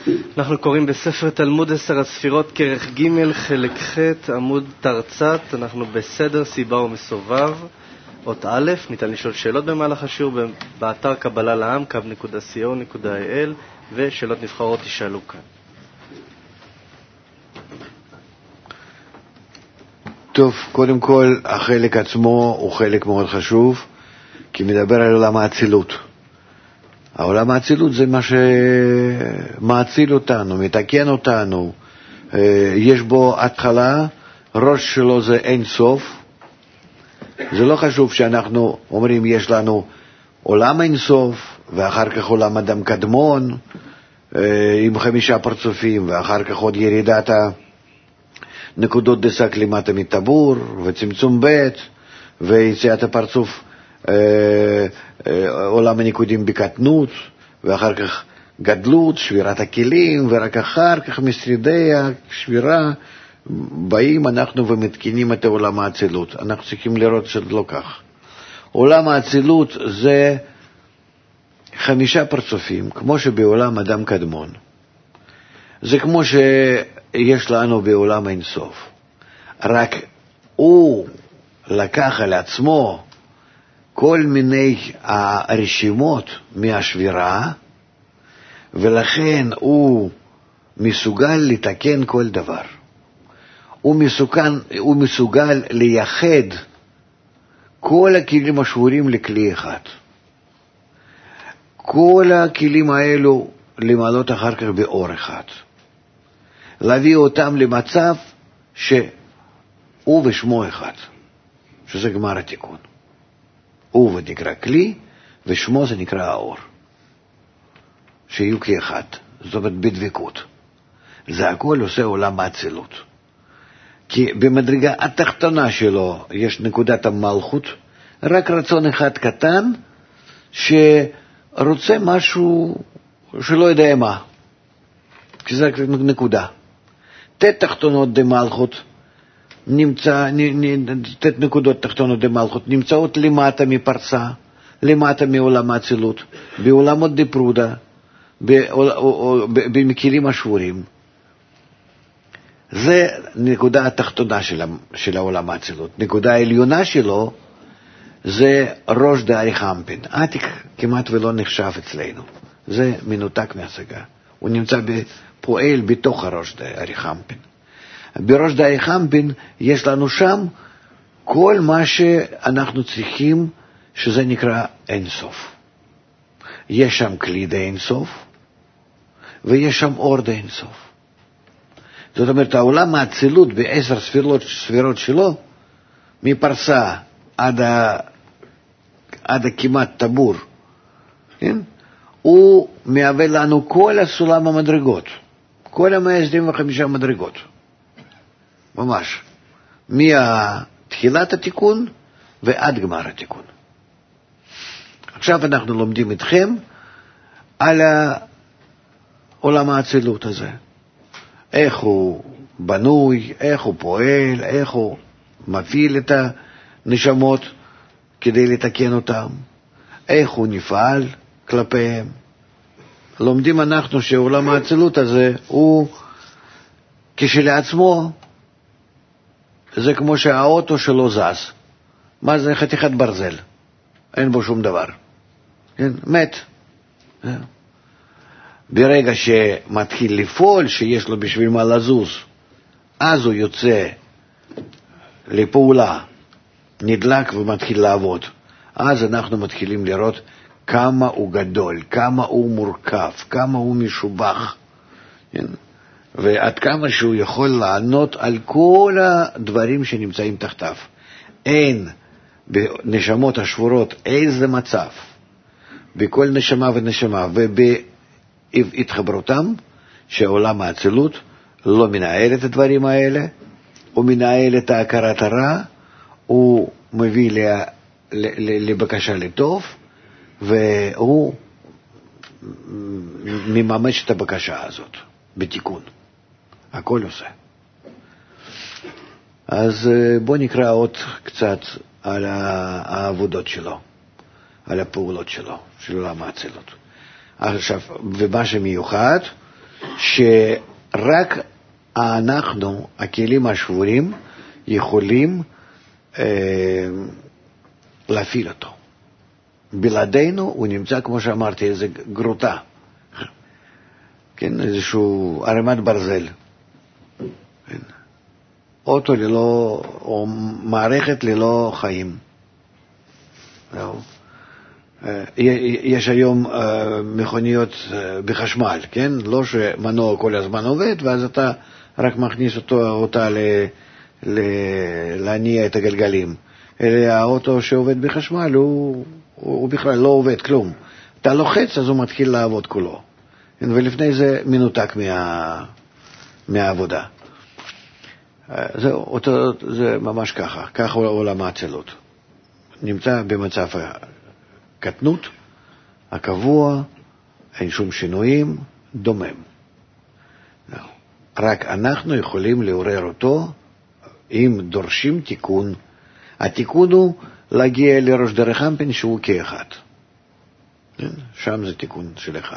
אנחנו קוראים בספר תלמוד 10 הספירות כרך ג' חלק ח' עמוד תרצת. אנחנו בסדר סיבה ומסובב אות א'. ניתן לשאול שאלות במהלך השיעור באתר קבלה לעם kab.co.il, ושאלות נבחרות תשאלו כאן. טוב, קודם כל החלק עצמו הוא חלק מאוד חשוב, כי מדבר על עולם האצילות. העולם האצילות זה מה שמאציל אותנו, מתקן אותנו. יש בו התחלה, ראש שלו זה אין סוף. זה לא חשוב שאנחנו אומרים יש לנו עולם אין סוף, ואחר כך עולם אדם קדמון עם 5 פרצופים, ואחר כך עוד ירידת נקודות דסק למטה מטבור, וצמצום ב', ויציאת הפרצוף עולם הניקודים בקטנות, ואחר כך גדלות, שבירת הכלים, ורק אחר כך משרידי השבירה באים אנחנו ומתקינים את עולם האצילות. אנחנו צריכים לראות שזה לא כך. עולם האצילות זה 5 פרצופים, כמו שבעולם אדם קדמון. זה כמו שיש לנו בעולם אין סוף. רק הוא לקח על עצמו כל מיני הרשימות מהשבירה, ולכן הוא מסוגל לתקן כל דבר. הוא מסוגל לייחד כל הכלים השבורים לכלי אחד. כל הכלים האלו למעלות אחר כך באור אחד. להביא אותם למצב שהוא ושמו אחד, שזה גמר התיקון. הוא ונקרא כלי, ושמו זה נקרא האור. שיהיו כאחד, זאת אומרת בדבקות. זה הכל עושה עולם האצילות. כי במדרגה התחתונה שלו יש נקודת המלכות, רק רצון אחד קטן, שרוצה משהו שלא יודע מה. כי זה רק נקודה. תחתונות דמלכות, תת נקודות תחתונות דמלכות נמצאות למטה מפרסה, למטה מעולם האצילות, בעולמות דפרודה, במכלים השבורים. זה נקודה התחתונה של העולם האצילות. נקודה העליונה שלו זה ראש דארי חמפין. עתיק כמעט ולא נחשב אצלנו. זה מנותק מהשגה. הוא נמצא פועל בתוך הראש דארי חמפין. בראש דארי חמפין יש לנו שם כל מה שאנחנו צריכים, שזה נקרא אין סוף. יש שם כלי דה אין סוף, ויש שם אור דה אין סוף. זאת אומרת, העולם האצילות ב10 ספירות שלו, מפרסה עד כמעט טבור, כן? הוא מהווה לנו כל הסולם המדרגות, כל 125 מדרגות. ממש. מתחילת התיקון ועד גמר התיקון. עכשיו אנחנו לומדים איתכם על העולם האצילות הזה. איך הוא בנוי, איך הוא פועל, איך הוא מפעיל את הנשמות כדי לתקן אותם, איך הוא נפעל כלפיהם. לומדים אנחנו שעולם האצילות הזה הוא כשלעצמו, זה כמו שהאוטו שלו זז. מה זה? חתיכת ברזל. אין בו שום דבר. כן? מת. ברגע שמתחיל לפעול, שיש לו בשביל מה לזוז, אז הוא יוצא לפעולה, נדלק ומתחיל לעבוד. אז אנחנו מתחילים לראות כמה הוא גדול, כמה הוא מורכב, כמה הוא משובח. כן? ועד כמה שהוא יכול לענות על כל הדברים שנמצאים תחתיו. אין בנשמות השבורות איזה מצב, בכל נשמה ונשמה ובהתחברותם, שעולם האצילות לא מנהל את הדברים האלה, הוא מנהל את ההכרת הרע, הוא מביא לבקשה לטוב, והוא מממש את הבקשה הזאת בתיקון. הכל עושה. אז בוא נקרא עוד קצת על העבודות שלו, על הפעולות שלו, של עולם האצילות. עכשיו, ומה שמיוחד, שרק אנחנו, הכלים השבורים, יכולים להפעיל אותו. בלעדינו הוא נמצא, כמו שאמרתי, איזה גרוטה, כן, איזשהו ערימת ברזל, כן. אוטו ללא, או מערכת ללא חיים. יש היום מכוניות בחשמל, כן? לא שמנוע כל הזמן עובד, ואז אתה רק מכניס אותה להניע את הגלגלים. אלא האוטו שעובד בחשמל הוא בכלל לא עובד כלום. אתה לוחץ, אז הוא מתחיל לעבוד כולו. ולפני זה מנותק מהעבודה. זה ממש ככה. ככה עולם האצילות. נמצא במצב הקטנות, הקבוע, אין שום שינויים, דומם. רק אנחנו יכולים לעורר אותו אם דורשים תיקון. התיקון הוא להגיע לראש דרך אנפין שהוא כאחד. שם זה תיקון של אחד.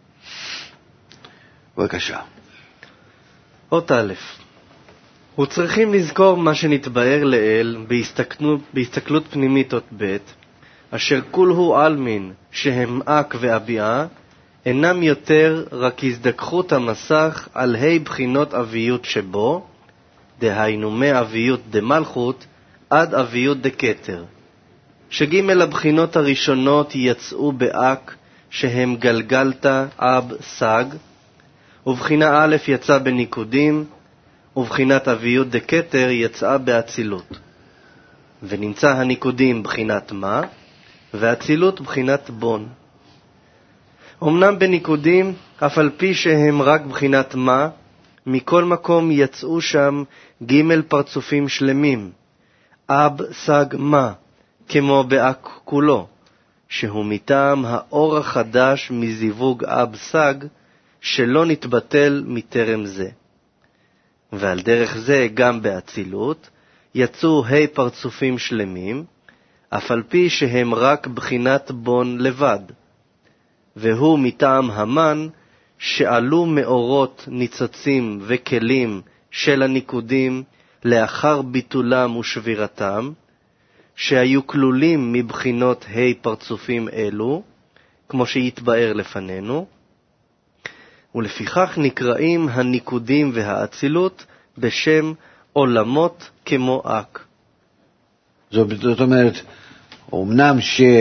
בבקשה. אות א', וצריכים לזכור מה שנתבאר לאל בהסתכלות פנימית אות ב', אשר כולהו עלמין שהם אק ואביעה, אינם יותר רק הזדככות המסך על ה' בחינות אביות שבו, דהיינו מאביות דמלכות עד אביות דקטר, שג' הבחינות הראשונות יצאו באק שהם גלגלתא אב סג, ובחינה א' יצא בניקודים, ובחינת אביות דקטר יצאה באצילות. ונמצא הניקודים בחינת מה, והאצילות בחינת בון. אמנם בניקודים, אף על פי שהם רק בחינת מה, מכל מקום יצאו שם ג' פרצופים שלמים, אב סג מה, כמו באק כולו, שהוא מטעם האור החדש מזיווג אב סג, שלא נתבטל מטרם זה. ועל דרך זה גם באצילות יצאו ה' פרצופים שלמים, אף על פי שהם רק בחינת בון לבד, והוא מטעם המן שעלו מאורות ניצוצים וכלים של הניקודים לאחר ביטולם ושבירתם, שהיו כלולים מבחינות ה' פרצופים אלו, כמו שיתבאר לפנינו, ולפיכך נקראים הניקודים והאצילות בשם עולמות כמו אק. זאת אומרת, אמנם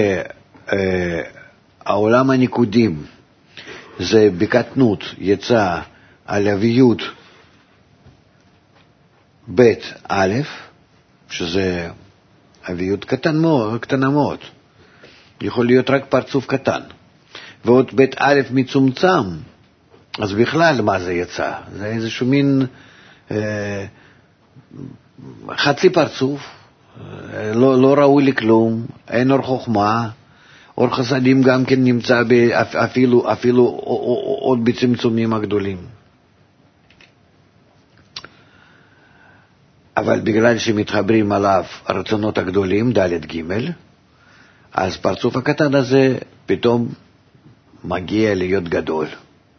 שהעולם הניקודים זה בקטנות יצא על אביות בית א', שזה אביות קטנה מאוד, יכול להיות רק פרצוף קטן, ועוד בית א' מצומצם, אז בכלל מה זה יצא? זה איזשהו מין חצי פרצוף, לא ראוי לכלום, אין אור חוכמה, אור חסדים גם כן נמצא אפילו עוד בצמצומים הגדולים. אבל בגלל שמתחברים עליו הרצונות הגדולים, ד' ג', אז פרצוף הקטן הזה פתאום מגיע להיות גדול.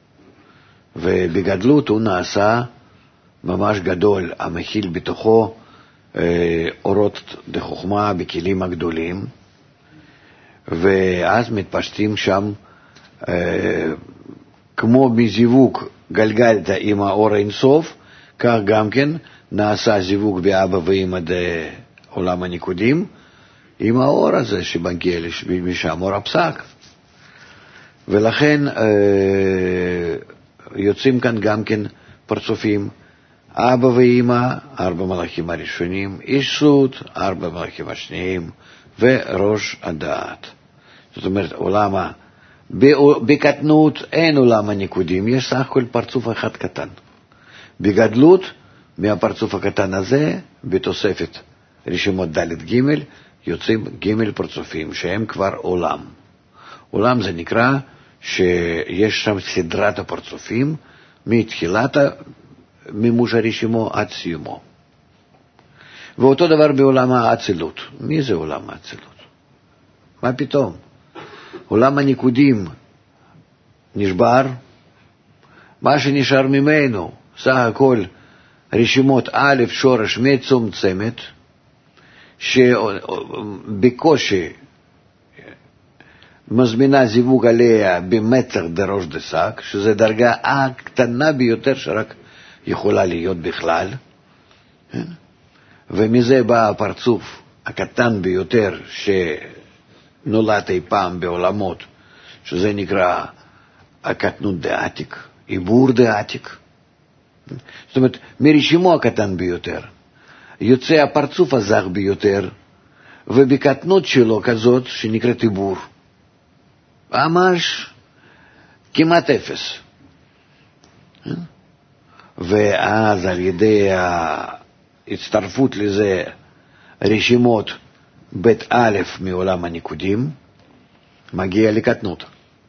ובגדלות הוא נעשה ממש גדול, המכיל בתוכו אורות דחוכמה בכלים הגדולים, ואז מתפשטים שם כמו בזיווג גלגלת עם האור אינסוף, כך גם כן נעשה זיווג באבא ואמא עולם הניקודים, עם האור הזה שמגיע משם, אור הפסק. ולכן יוצאים כאן גם כן פרצופים, אבא ואמא, 4 מלאכים הראשונים, איש סוד, 4 מלאכים השניים, וראש הדעת. זאת אומרת, בקטנות אין עולם הניקודים, יש סך הכל פרצוף אחד קטן. בגדלות, מהפרצוף הקטן הזה, בתוספת רשימות ד' ג', יוצאים ג' פרצופים, שהם כבר עולם. עולם זה נקרא שיש שם סדרת הפרצופים, מתחילת מימוש הרשימו עד סיומו. ואותו דבר בעולם האצילות. מי זה עולם האצילות? מה פתאום? עולם הניקודים נשבר, מה שנשאר ממנו, סך הכל רשימות א' שורש מצומצמת, שבקושי מזמינה זיווג עליה במטר דראש דסק, שזה דרגה הקטנה ביותר שרק יכולה להיות בכלל, ומזה בא הפרצוף הקטן ביותר שנולד אי פעם בעולמות, שזה נקרא הקטנות דעתיק, עיבור דעתיק. זאת אומרת, מרשימו הקטן ביותר יוצא הפרצוף הזך ביותר, ובקטנות שלו כזאת שנקראת עיבור, ממש כמעט אפס. ואז על ידי ההצטרפות לזה רשימות בית א' מעולם הניקודים, מגיע לקטנות.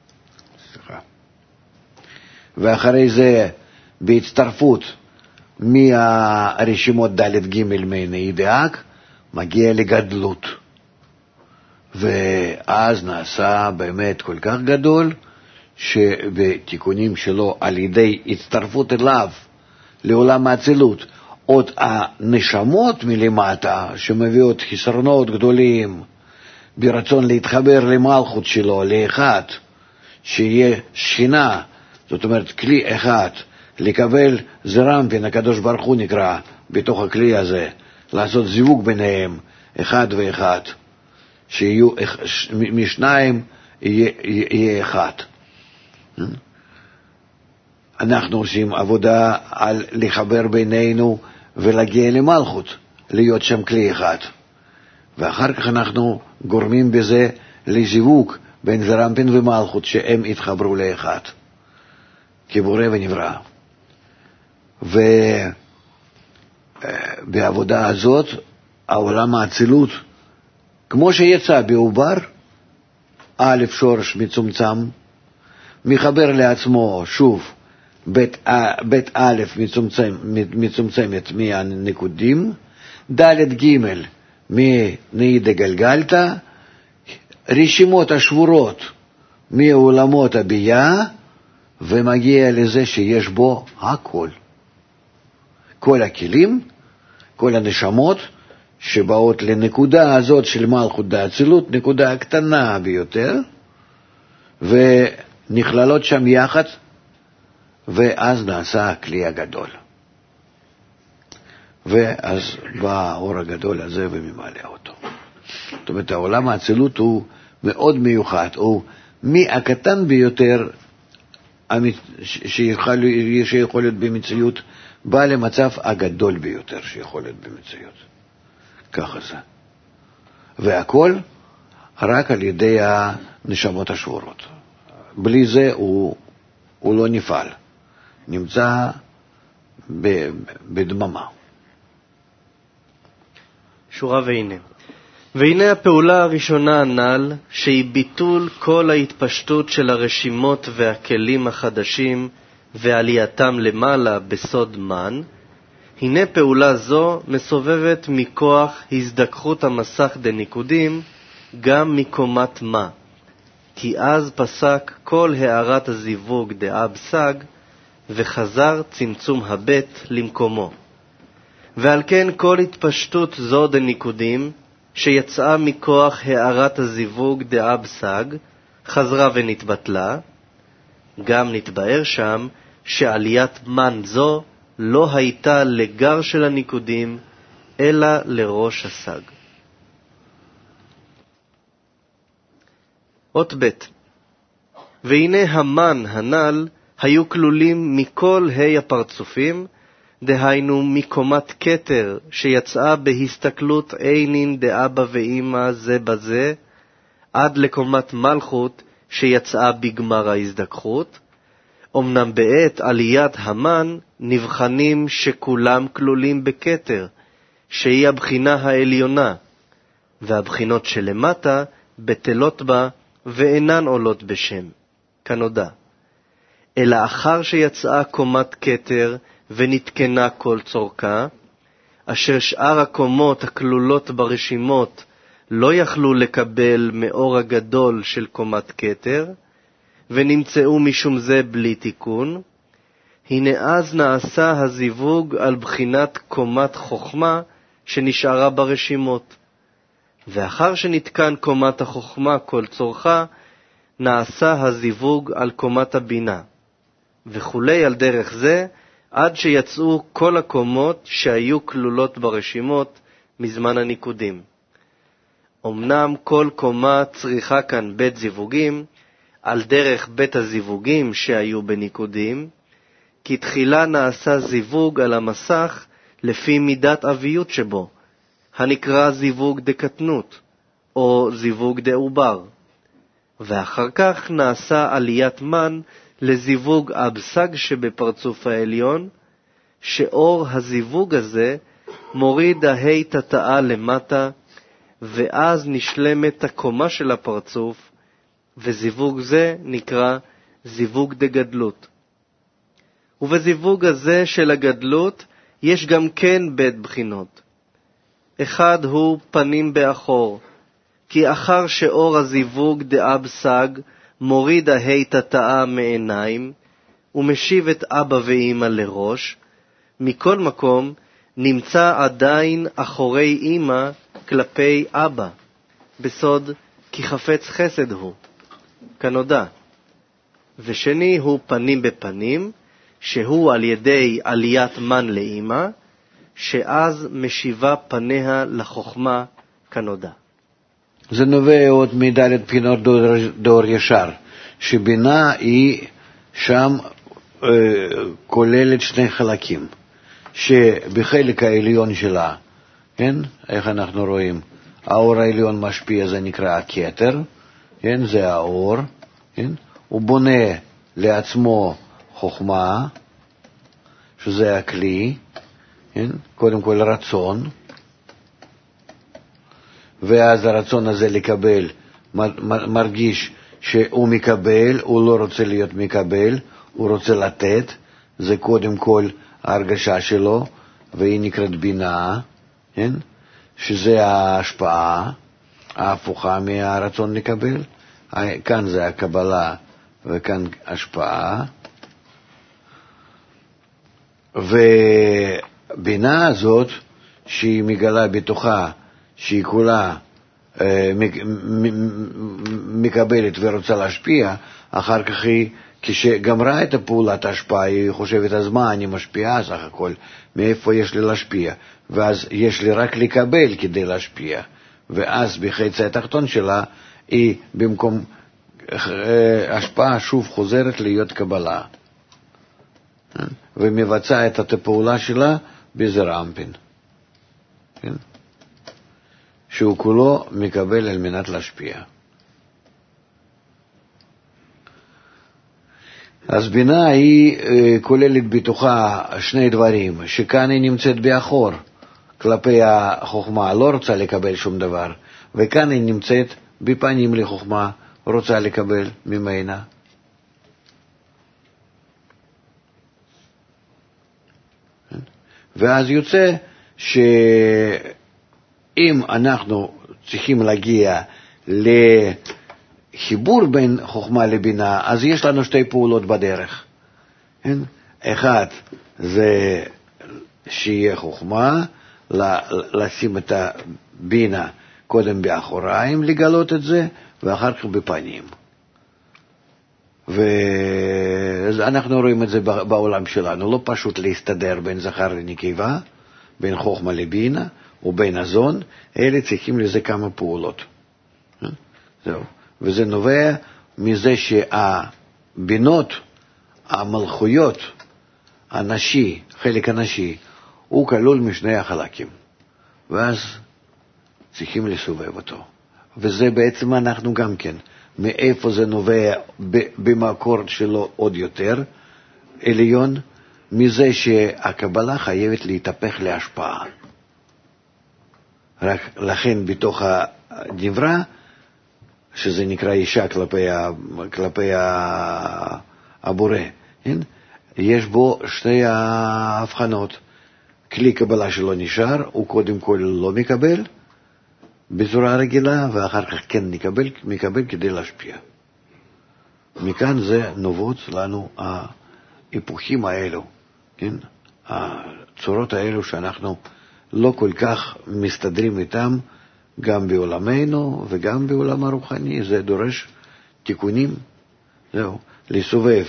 ואחרי זה בהצטרפות מהרשימות ד' ג' מעיני דאק, מגיע לגדלות. ואז נעשה באמת כל כך גדול, שבתיקונים שלו על ידי הצטרפות אליו לעולם האצילות, עוד הנשמות מלמטה שמביאות חסרונות גדולים ברצון להתחבר למלכות שלו, לאחד, שיהיה שכינה, זאת אומרת כלי אחד, לקבל זרמפין, הקדוש ברוך הוא נקרא בתוך הכלי הזה, לעשות זיווג ביניהם, אחד ואחד, שיהיו משניים יהיה אחד. אנחנו עושים עבודה על לחבר בינינו ולהגיע למלכות, להיות שם כלי אחד. ואחר כך אנחנו גורמים בזה לזיווג בין זרמפין ומלכות, שהם יתחברו לאחד, כבורא ונברא. ובעבודה הזאת, העולם האצילות, כמו שיצא בעובר, א' שורש מצומצם, מחבר לעצמו שוב בית א' מצומצמת מהנקודים, ד' ג' מנאי דגלגלתא, רשימות השבורות מעולמות הבייה, ומגיע לזה שיש בו הכל. כל הכלים, כל הנשמות שבאות לנקודה הזאת של מלכות דאצילות, נקודה הקטנה ביותר, ונכללות שם יחד, ואז נעשה הכלי הגדול. ואז בא האור הגדול הזה וממלא אותו. זאת אומרת, העולם האצילות הוא מאוד מיוחד, הוא מהקטן ביותר שיכול להיות במציאות, בא למצב הגדול ביותר שיכול להיות במציאות. ככה זה. והכל רק על ידי הנשמות השבורות. בלי זה הוא לא נפעל. נמצא בדממה. שורה והנה הפעולה הראשונה הנ"ל, שהיא ביטול כל ההתפשטות של הרשימות והכלים החדשים ועלייתם למעלה בסוד מן, הנה פעולה זו מסובבת מכוח הזדככות המסך דניקודים גם מקומת מה, כי אז פסק כל הערת הזיווג דאב סג וחזר צמצום הבית למקומו. ועל כן כל התפשטות זו דניקודים שיצאה מכוח הערת הזיווג דאב סג חזרה ונתבטלה, גם נתבאר שם שעליית מן זו לא הייתה לגר של הניקודים, אלא לראש הסג. אות ב' והנה המן הנ"ל היו כלולים מכל ה' הפרצופים, דהיינו מקומת כתר שיצאה בהסתכלות עינין דאבא ואמא זה בזה, עד לקומת מלכות שיצאה בגמר ההזדככות. אמנם בעת עליית המן נבחנים שכולם כלולים בכתר, שהיא הבחינה העליונה, והבחינות שלמטה בטלות בה ואינן עולות בשם, כנודע. אלא אחר שיצאה קומת כתר ונתקנה כל צורכה, אשר שאר הקומות הכלולות ברשימות לא יכלו לקבל מאור הגדול של קומת כתר, ונמצאו משום זה בלי תיקון, הנה אז נעשה הזיווג על בחינת קומת חוכמה שנשארה ברשימות. ואחר שנתקן קומת החוכמה כל צורכה, נעשה הזיווג על קומת הבינה. וכולי על דרך זה, עד שיצאו כל הקומות שהיו כלולות ברשימות מזמן הניקודים. אמנם כל קומה צריכה כאן בית זיווגים, על דרך בית הזיווגים שהיו בניקודים, כי תחילה נעשה זיווג על המסך לפי מידת אביות שבו, הנקרא זיווג דקטנות, או זיווג דעובר. ואחר כך נעשה עליית מן לזיווג אבסג שבפרצוף העליון, שאור הזיווג הזה מוריד ההי תתאה למטה, ואז נשלמת הקומה של הפרצוף, וזיווג זה נקרא זיווג דגדלות. ובזיווג הזה של הגדלות יש גם כן בית בחינות. אחד הוא פנים באחור, כי אחר שאור הזיווג דאבסג מוריד ההי תתאה מעיניים, ומשיב את אבא ואמא לראש, מכל מקום נמצא עדיין אחורי אמא כלפי אבא, בסוד כי חפץ חסד הוא, כנודע. ושני הוא פנים בפנים, שהוא על ידי עליית מן לאמא, שאז משיבה פניה לחוכמה כנודע. זה נובע עוד מדלת בחינות דור ישר, שבינה היא שם כוללת שני חלקים, שבחלק העליון שלה, כן, איך אנחנו רואים, האור העליון משפיע, זה נקרא הכתר, כן, זה האור, כן, הוא בונה לעצמו חוכמה, שזה הכלי, כן, קודם כל רצון, ואז הרצון הזה לקבל, מרגיש שהוא מקבל, הוא לא רוצה להיות מקבל, הוא רוצה לתת, זה קודם כל ההרגשה שלו, והיא נקראת בינה, כן? שזה ההשפעה ההפוכה מהרצון לקבל, כאן זה הקבלה וכאן השפעה, ובינה הזאת שהיא מגלה בתוכה שהיא כולה מקבלת ורוצה להשפיע, אחר כך היא, כשגמרה את הפעולת ההשפעה, היא חושבת, אז מה, אני משפיעה סך הכל, מאיפה יש לי להשפיע? ואז יש לי רק לקבל כדי להשפיע. ואז בחצי התחתון שלה, היא במקום השפעה שוב חוזרת להיות קבלה. ומבצעת את הפעולה שלה בזר אנפין. כן? שהוא כולו מקבל על מנת להשפיע. אז בינה היא כוללת בתוכה שני דברים, שכאן היא נמצאת באחור, כלפי החוכמה, לא רוצה לקבל שום דבר, וכאן היא נמצאת בפנים לחוכמה, רוצה לקבל ממנה. ואז יוצא שאם אנחנו צריכים להגיע לחיבור בין חוכמה לבינה, אז יש לנו שתי פעולות בדרך. אחד זה שיהיה חוכמה, לשים את הבינה קודם באחוריים, לגלות את זה, ואחר כך בפנים. ואנחנו רואים את זה בעולם שלנו, לא פשוט להסתדר בין זכר לנקבה, בין חוכמה לבינה, או בין הזון, אלה צריכים לזה כמה פעולות. זהו. וזה נובע מזה שהבינות, המלכויות, הנשי, חלק הנשי, הוא כלול משני החלקים. ואז צריכים לסובב אותו. וזה בעצם אנחנו גם כן. מאיפה זה נובע במקור שלו עוד יותר עליון? מזה שהקבלה חייבת להתהפך להשפעה. רק לכן בתוך הדברה, שזה נקרא אישה כלפי הבורא, יש בו שתי ההבחנות. כלי קבלה שלו נשאר, הוא קודם כל לא מקבל בצורה רגילה, ואחר כך כן מקבל כדי להשפיע. מכאן זה נובעות לנו ההיפוכים האלו, כן? הצורות האלו שאנחנו לא כל כך מסתדרים איתם, גם בעולמנו וגם בעולם הרוחני, זה דורש תיקונים. זהו, לסובב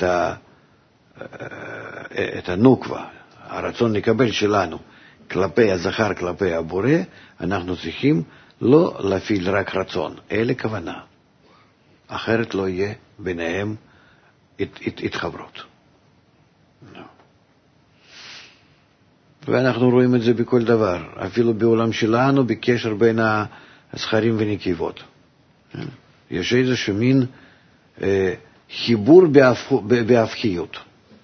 את הנוקבה, הרצון לקבל שלנו, כלפי הזכר, כלפי הבורא, אנחנו צריכים לא להפעיל רק רצון, אלא כוונה. אחרת לא יהיה ביניהם התחברות. ואנחנו רואים את זה בכל דבר, אפילו בעולם שלנו, בקשר בין הזכרים ונקבות. יש איזשהו מין חיבור בהפכיות.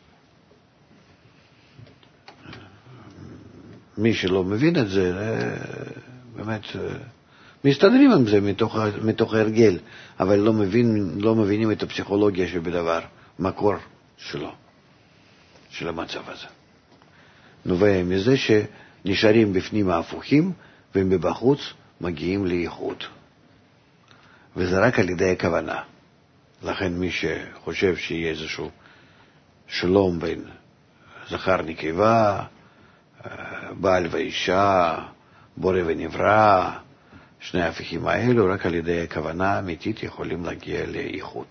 מי שלא מבין את זה, באמת מסתדרים עם זה מתוך הרגל, אבל לא מבינים את הפסיכולוגיה שבדבר, מקור שלו, של המצב הזה. נובע מזה שנשארים בפנים ההפוכים, והם בבחוץ מגיעים לאיחוד. וזה רק על ידי הכוונה. לכן מי שחושב שיהיה איזשהו שלום בין זכר נקבה, בעל ואישה, בורא ונברא, שני ההפכים האלו, רק על ידי הכוונה האמיתית יכולים להגיע לאיחוד.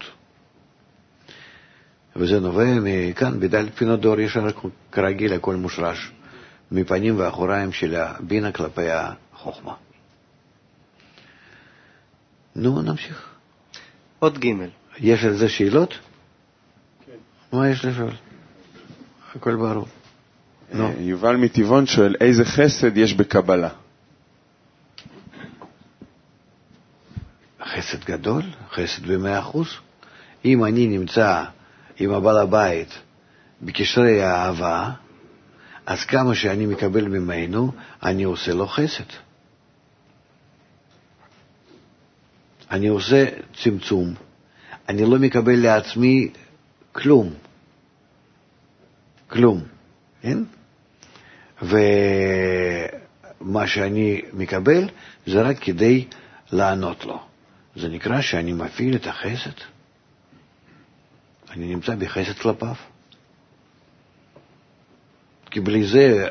וזה נובע מכאן, בדלת פינות דור יש כרגיל הכל מושרש, מפנים ואחוריים של הבינה כלפי החוכמה. נו, נמשיך. עוד ג' יש על זה שאלות? כן. מה יש לשאול? הכל ברור. יובל מטבעון שואל, איזה חסד יש בקבלה? חסד גדול, חסד ב100%. אם אני נמצא עם הבעל הבית בקשרי האהבה, אז כמה שאני מקבל ממנו, אני עושה לו חסד. אני עושה צמצום. אני לא מקבל לעצמי כלום. כלום. כן? ומה שאני מקבל זה רק כדי לענות לו. זה נקרא שאני מפעיל את החסד. אני נמצא בחסד כלפיו. כי בלי זה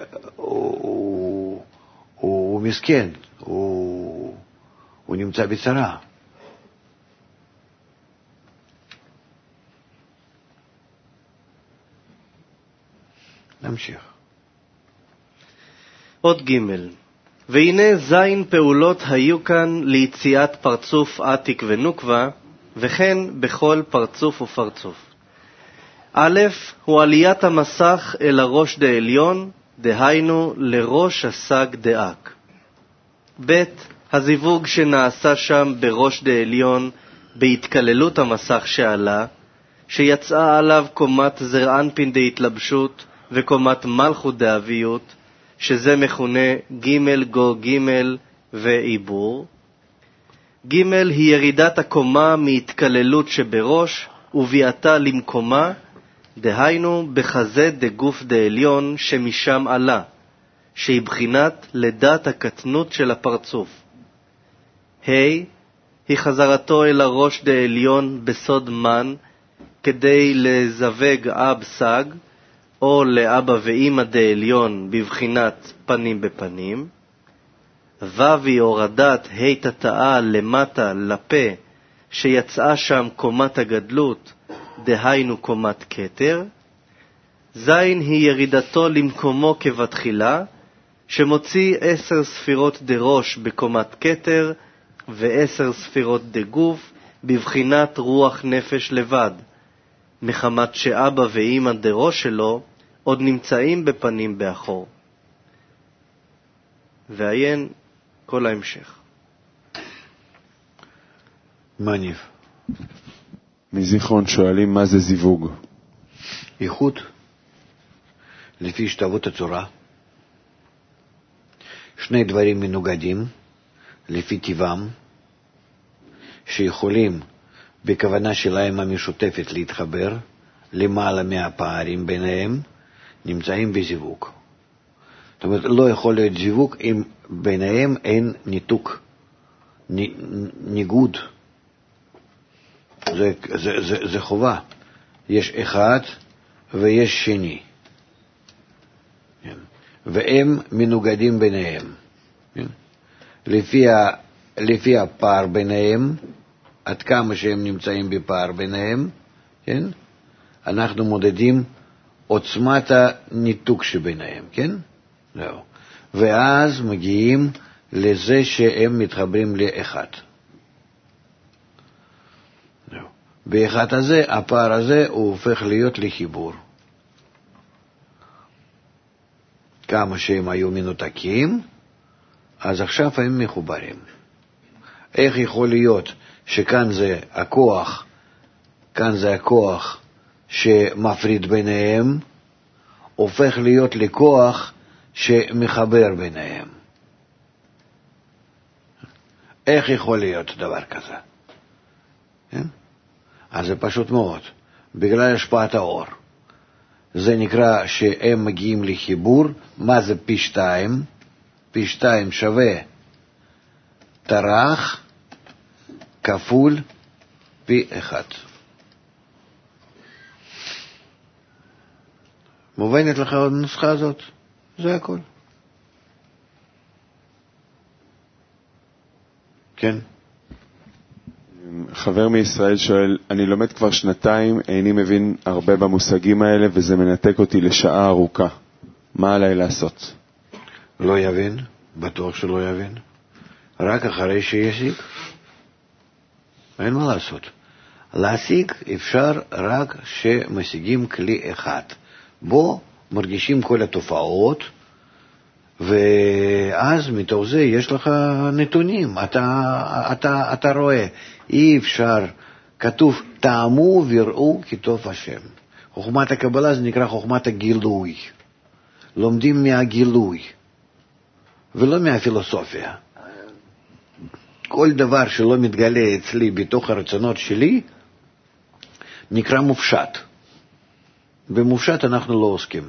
הוא מסכן, הוא נמצא בצרה. נמשיך. עוד ג' והנה זין פעולות היו כאן ליציאת פרצוף עתיק ונוקבה, וכן בכל פרצוף ופרצוף. א' הוא עליית המסך אל הראש דעליון, דהיינו לראש הסג דאק. ב' הזיווג שנעשה שם בראש דעליון בהתקללות המסך שעלה, שיצאה עליו קומת זרענפין דהתלבשות וקומת מלכות דאביות, שזה מכונה ג' גו ג' ועיבור. ג' היא ירידת הקומה מהתקללות שבראש וביאתה למקומה, דהיינו בחזה דגוף דעליון שמשם עלה, שהיא בחינת לידת הקטנות של הפרצוף. ה' היא חזרתו אל הראש דעליון בסוד מן, כדי לזווג אב סג, או לאבא ואמא דעליון בבחינת פנים בפנים. ו' היא הורדת ה' תתאה למטה לפה, שיצאה שם קומת הגדלות, דהיינו קומת כתר. ז' היא ירידתו למקומו כבתחילה, שמוציא 10 ספירות דראש בקומת כתר, ו10 ספירות דגוף בבחינת רוח נפש לבד, מחמת שאבא ואמא דראש שלו עוד נמצאים בפנים באחור. ועיין כל ההמשך. מניב. מזיכרון שואלים מה זה זיווג? איחוד, לפי השתוות הצורה. שני דברים מנוגדים, לפי טבעם, שיכולים בכוונה שלהם המשותפת להתחבר, למעלה מהפערים ביניהם, נמצאים בזיווג. זאת אומרת, לא יכול להיות זיווג אם ביניהם אין ניתוק, ניגוד. זה חובה. יש אחד ויש שני. כן? והם מנוגדים ביניהם. כן? לפי הפער ביניהם, עד כמה שהם נמצאים בפער ביניהם, כן? אנחנו מודדים עוצמת הניתוק שביניהם, כן? זהו. ואז מגיעים לזה שהם מתחברים לאחד. זהו. באחד הזה, הפער הזה הוא הופך להיות לחיבור. כמה שהם היו מנותקים, אז עכשיו הם מחוברים. איך יכול להיות שכאן זה הכוח, כאן זה הכוח שמפריד ביניהם, הופך להיות לכוח שמחבר ביניהם? איך יכול להיות דבר כזה? כן? אז זה פשוט מאוד, בגלל השפעת האור. זה נקרא שהם מגיעים לחיבור. מה זה פי 2? פי 2 שווה טרח כפול פי 1. מובנת לך הנוסחה הזאת? זה הכל. כן. חבר מישראל שואל, אני לומד כבר 2 איני מבין הרבה במושגים האלה וזה מנתק אותי לשעה ארוכה. מה עליי לעשות? לא יבין, בטוח שלא יבין. רק אחרי שישיג. אין מה לעשות. להשיג אפשר רק שמשיגים כלי אחד. בו מרגישים כל התופעות, ואז מתוך זה יש לך נתונים. אתה רואה, אי אפשר, כתוב, טעמו וראו כי טוב השם. חוכמת הקבלה זה נקרא חוכמת הגילוי. לומדים מהגילוי, ולא מהפילוסופיה. כל דבר שלא מתגלה אצלי בתוך הרצונות שלי, נקרא מופשט. במופשט אנחנו לא עוסקים.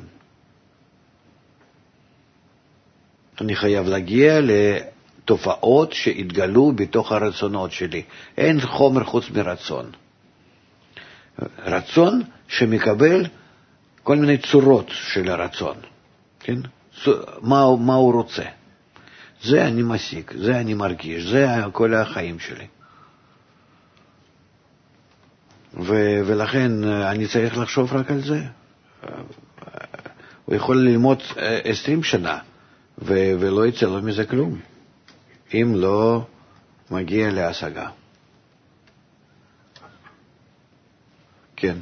אני חייב להגיע לתופעות שהתגלו בתוך הרצונות שלי. אין חומר חוץ מרצון. רצון שמקבל כל מיני צורות של הרצון. כן? מה הוא רוצה. זה אני משיג, זה אני מרגיש, זה כל החיים שלי. ולכן אני צריך לחשוב רק על זה. הוא יכול ללמוד 20 שנה, ולא יצא לו מזה כלום, אם לא מגיע להשגה. כן.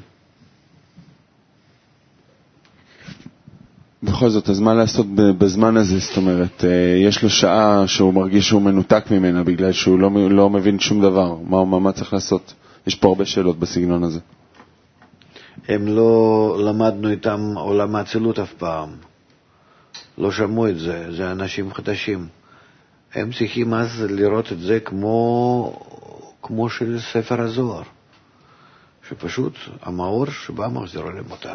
בכל זאת, אז מה לעשות בזמן הזה? זאת אומרת, יש לו שעה שהוא מרגיש שהוא מנותק ממנה בגלל שהוא לא מבין שום דבר. מה צריך לעשות? יש פה הרבה שאלות בסגנון הזה. הם לא למדנו איתם עולם האצילות אף פעם. לא שמעו את זה. זה אנשים חדשים. הם צריכים אז לראות את זה כמו של ספר הזוהר. שפשוט המאור שבא מחזירו למוטב.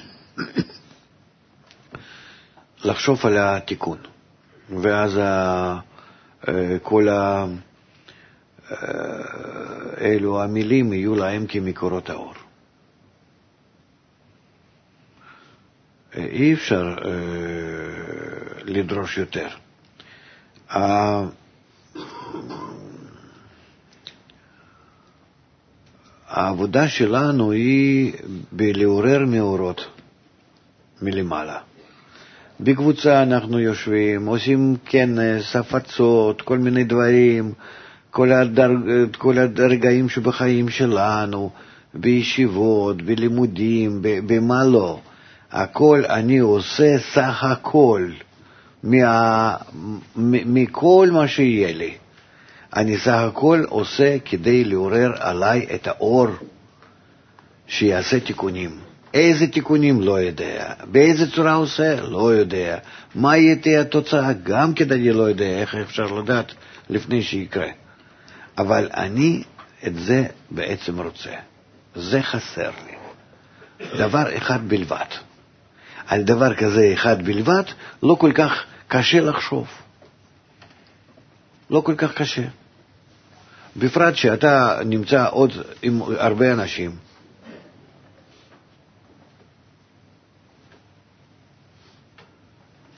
לחשוב על התיקון, ואז כל אלו המילים יהיו להם כמקורות האור. אי אפשר לדרוש יותר. העבודה שלנו היא בלעורר מאורות מלמעלה. בקבוצה אנחנו יושבים, עושים כנס, הפצות, כל מיני דברים, כל הרגעים שבחיים שלנו, בישיבות, בלימודים, במה לא. הכל אני עושה סך הכל, מכל מה שיהיה לי. אני סך הכל עושה כדי לעורר עליי את האור שיעשה תיקונים. איזה תיקונים? לא יודע. באיזה צורה עושה? לא יודע. מה יהיה התוצאה? גם כדי אני לא יודע. איך אפשר לדעת לפני שיקרה? אבל אני את זה בעצם רוצה. זה חסר לי. דבר אחד בלבד. על דבר כזה אחד בלבד לא כל כך קשה לחשוב. לא כל כך קשה. בפרט שאתה נמצא עוד עם הרבה אנשים.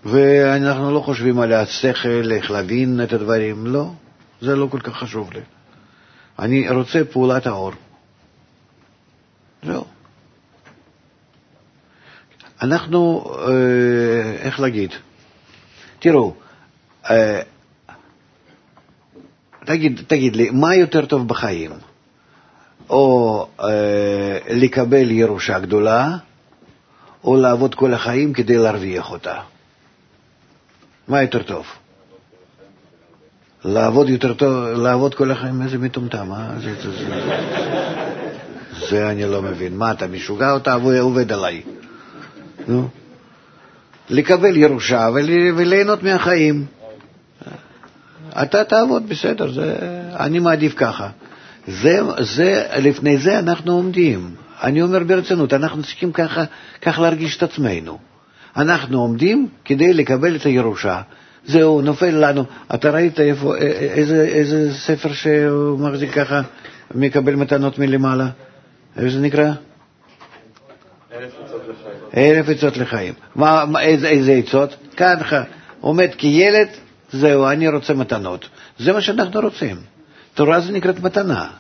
ואנחנו לא חושבים על השכל, איך להבין את הדברים, לא, זה לא כל כך חשוב לי. אני רוצה פעולת האור. זהו. אנחנו, איך להגיד? תראו, תגיד לי, מה יותר טוב בחיים? או לקבל ירושה גדולה, או לעבוד כל החיים כדי להרוויח אותה? מה יותר טוב? לעבוד יותר טוב, לעבוד כל החיים, איזה מטומטם, זה אני לא מבין. מה, אתה משוגע אותה ועובד עליי? נו. לקבל ירושה וליהנות מהחיים. אתה תעבוד, בסדר, אני מעדיף ככה. לפני זה אנחנו עומדים. אני אומר ברצינות, אנחנו צריכים ככה להרגיש את עצמנו. אנחנו עומדים כדי לקבל את הירושה. זהו, נופל לנו. אתה ראית איזה ספר שהוא מחזיק ככה, מקבל מתנות מלמעלה? איך זה נקרא? 1000 עצות לחיים. 1000 עצות לחיים. איזה עצות? ככה, עומד כילד, זהו, אני רוצה מתנות. זה מה שאנחנו רוצים. תורה זה נקראת מתנה.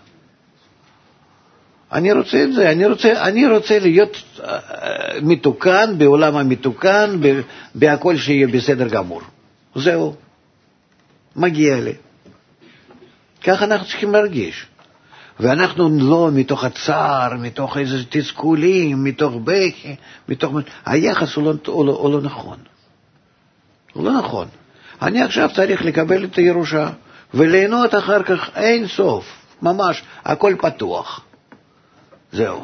אני רוצה את זה, אני רוצה להיות מתוקן, בעולם המתוקן, בהכל שיהיה בסדר גמור. זהו, מגיע לי. כך אנחנו צריכים להרגיש. ואנחנו לא מתוך הצער, מתוך איזה תסכולים, מתוך בכי, היחס הוא לא נכון. הוא לא נכון. אני עכשיו צריך לקבל את הירושה, וליהנות אחר כך אין סוף, ממש, הכל פתוח. זהו.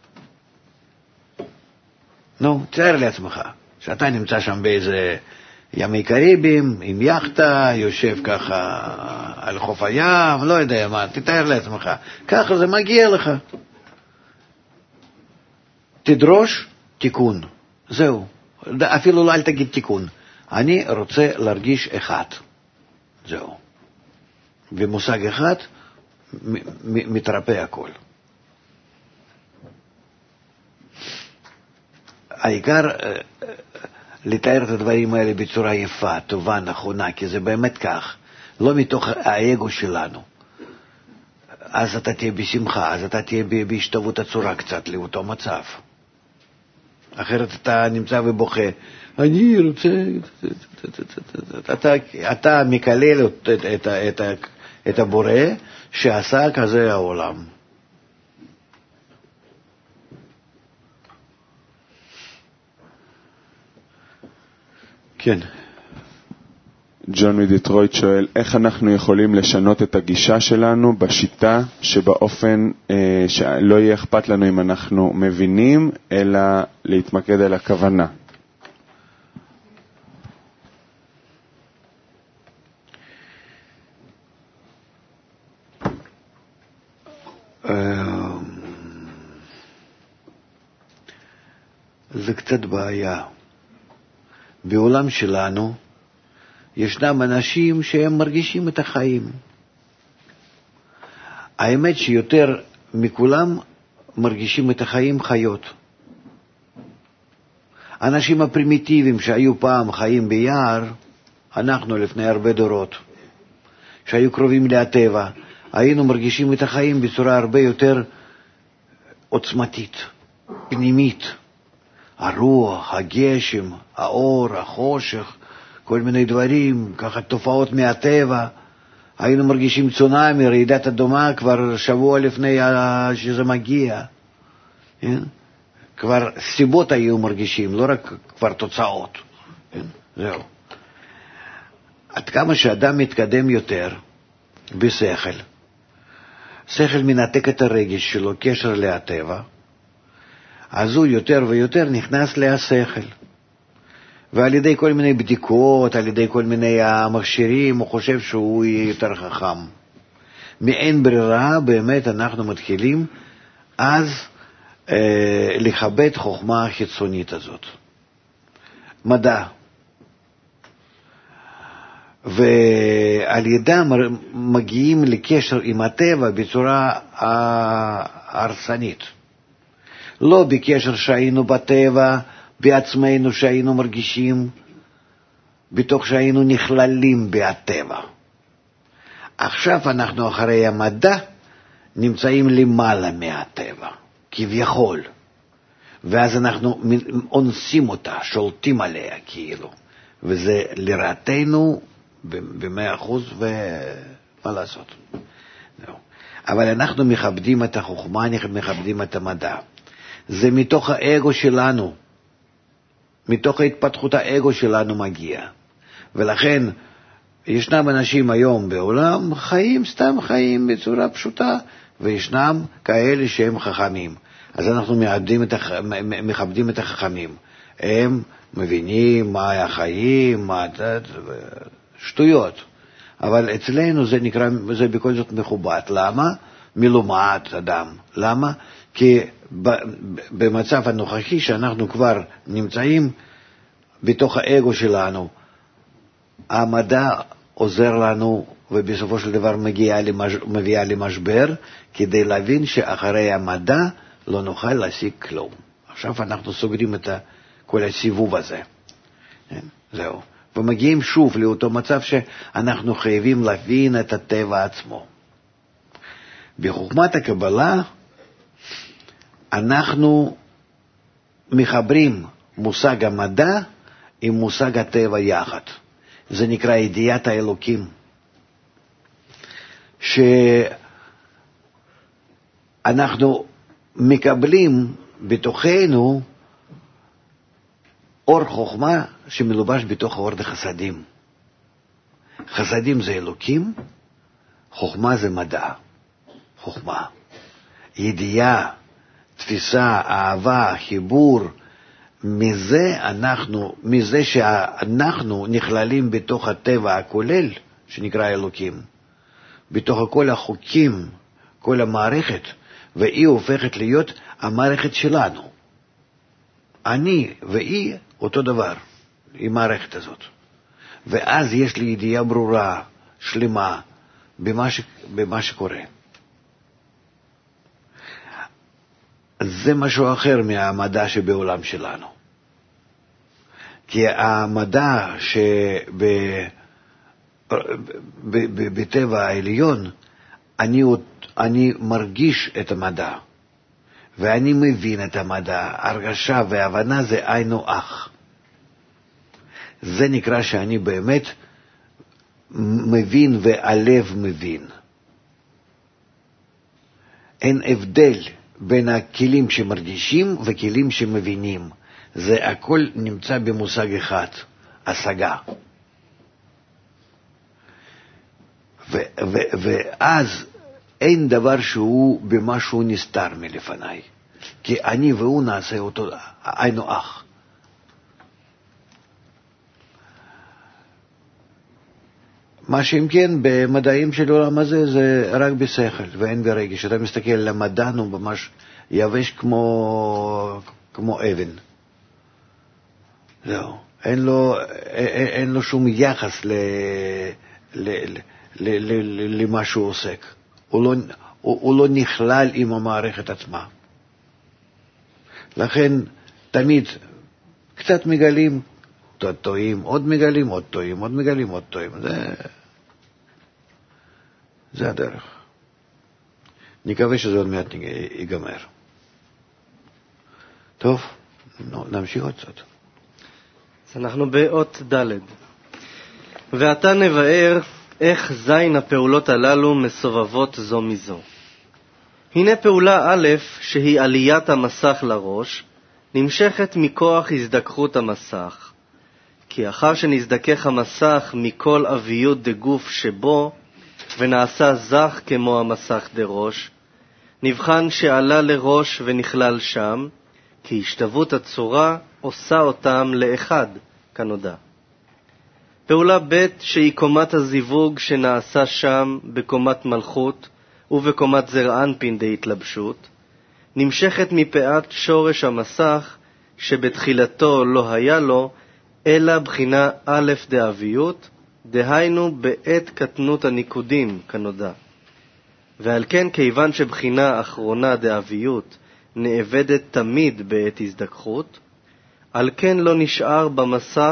נו, תאר לעצמך, שאתה נמצא שם באיזה ימי קריבים, עם יחטה, יושב ככה על חוף הים, לא יודע מה, תתאר לעצמך. ככה זה מגיע לך. תדרוש תיקון. זהו. אפילו לא אל תגיד תיקון. אני רוצה להרגיש אחד. זהו. במושג אחד מתרפא הכל. העיקר לתאר את הדברים האלה בצורה יפה, טובה, נכונה, כי זה באמת כך, לא מתוך האגו שלנו. אז אתה תהיה בשמחה, אז אתה תהיה בהשתוות הצורה קצת לאותו מצב. אחרת אתה נמצא ובוכה, אני רוצה... אתה מקלל את הבורא שעשה כזה העולם. כן. ג'ון מדיטרויט שואל, איך אנחנו יכולים לשנות את הגישה שלנו בשיטה שבאופן שלא יהיה אכפת לנו אם אנחנו מבינים, אלא להתמקד על הכוונה? זה קצת בעיה. בעולם שלנו ישנם אנשים שהם מרגישים את החיים. האמת שיותר מכולם מרגישים את החיים חיות. אנשים הפרימיטיביים שהיו פעם חיים ביער, אנחנו לפני הרבה דורות, שהיו קרובים לטבע, היינו מרגישים את החיים בצורה הרבה יותר עוצמתית, פנימית. הרוח, הגשם, האור, החושך, כל מיני דברים, ככה תופעות מהטבע. היינו מרגישים צונאמי, רעידת אדמה כבר שבוע לפני שזה מגיע. כן? כבר סיבות היו מרגישים, לא רק כבר תוצאות. כן? זהו. עד כמה שאדם מתקדם יותר בשכל, שכל מנתק את הרגש שלו, קשר להטבע, אז הוא יותר ויותר נכנס להשכל. ועל ידי כל מיני בדיקות, על ידי כל מיני מכשירים, הוא חושב שהוא יהיה יותר חכם. מאין ברירה, באמת אנחנו מתחילים אז לכבד חוכמה החיצונית הזאת. מדע. ועל ידם מגיעים לקשר עם הטבע בצורה הרסנית. לא בקשר שהיינו בטבע, בעצמנו שהיינו מרגישים, בתוך שהיינו נכללים בטבע. עכשיו אנחנו אחרי המדע נמצאים למעלה מהטבע, כביכול. ואז אנחנו אונסים אותה, שולטים עליה כאילו. וזה לרעתנו ב100%, ומה לעשות? אבל אנחנו מכבדים את החוכמה, מכבדים את המדע. זה מתוך האגו שלנו, מתוך ההתפתחות האגו שלנו מגיע. ולכן ישנם אנשים היום בעולם חיים, סתם חיים בצורה פשוטה, וישנם כאלה שהם חכמים. אז אנחנו מכבדים את החכמים. הם מבינים מה החיים, מה שטויות. אבל אצלנו זה נקרא, זה בכל זאת מכובד. למה? מלומד אדם. למה? כי במצב הנוכחי שאנחנו כבר נמצאים בתוך האגו שלנו, המדע עוזר לנו ובסופו של דבר מביאה למשבר, כדי להבין שאחרי המדע לא נוכל להשיג כלום. עכשיו אנחנו סוגרים את כל הסיבוב הזה. זהו. ומגיעים שוב לאותו מצב שאנחנו חייבים להבין את הטבע עצמו. בחוכמת הקבלה אנחנו מחברים מושג המדע עם מושג הטבע יחד. זה נקרא ידיעת האלוקים. שאנחנו מקבלים בתוכנו אור חוכמה שמלובש בתוך האור החסדים. חסדים זה אלוקים, חוכמה זה מדע. חוכמה. ידיעה, תפיסה, אהבה, חיבור, מזה שאנחנו נכללים בתוך הטבע הכולל שנקרא אלוקים, בתוך כל החוקים, כל המערכת, והיא הופכת להיות המערכת שלנו. אני והיא אותו דבר, עם המערכת הזאת. ואז יש לי ידיעה ברורה, שלמה, במה שקורה. זה משהו אחר מהמדע שבעולם שלנו. כי המדע בטבע העליון, אני מרגיש את המדע, ואני מבין את המדע. הרגשה והבנה זה היינו אח. זה נקרא שאני באמת מבין והלב מבין. אין הבדל בין הכלים שמרגישים וכלים שמבינים. זה הכל נמצא במושג אחד, השגה. ואז אין דבר שהוא במשהו נסתר מלפניי. כי אני והוא נעשה אותו, היינו אח. מה שאם כן, במדעים של העולם הזה, זה רק בשכל ואין ברגש. אתה מסתכל על המדען, הוא ממש יבש כמו אבן. זהו. אין לו שום יחס למה שהוא עוסק. הוא לא נכלל עם המערכת עצמה. לכן תמיד קצת מגלים, טועים, עוד מגלים, עוד טועים, עוד מגלים, עוד טועים. זה הדרך. נקווה שזה עוד מעט ייגמר. טוב, נמשיך עוד קצת. אז אנחנו באות ד'. ועתה נבאר איך זין הפעולות הללו מסובבות זו מזו. הנה פעולה א', שהיא עליית המסך לראש, נמשכת מכוח הזדככות המסך. כי אחר שנזדכך המסך מכל אביות דגוף שבו, ונעשה זך כמו המסך דראש, נבחן שעלה לראש ונכלל שם, כי השתוות הצורה עושה אותם לאחד, כנודע. פעולה ב' שהיא קומת הזיווג שנעשה שם בקומת מלכות ובקומת זרענפין דהתלבשות, נמשכת מפאת שורש המסך שבתחילתו לא היה לו, אלא בחינה א' דאביות, דהיינו בעת קטנות הניקודים, כנודע. ועל כן כיוון שבחינה אחרונה דאביות נאבדת תמיד בעת הזדככות, על כן לא נשאר במסך